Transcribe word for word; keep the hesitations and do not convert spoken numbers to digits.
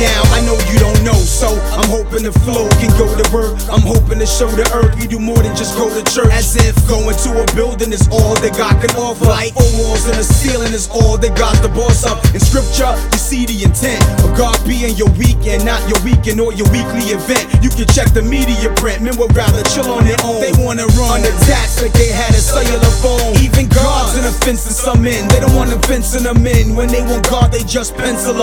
now, I know you don't know, so I'm hoping the flow can go to work. I'm hoping to show the earth we do more than just go to church. As if going to a building is all that God can offer. Like four walls and a ceiling is all that God's the boss of. In scripture, you see the intent of God being your weekend, not your weekend or your weekly event. You can check the media print, men would rather chill on their own. They wanna run unattached like they had a cellular phone. Even God's in a fence in some men, they don't want them fencing them in. When they want God, they just pencil them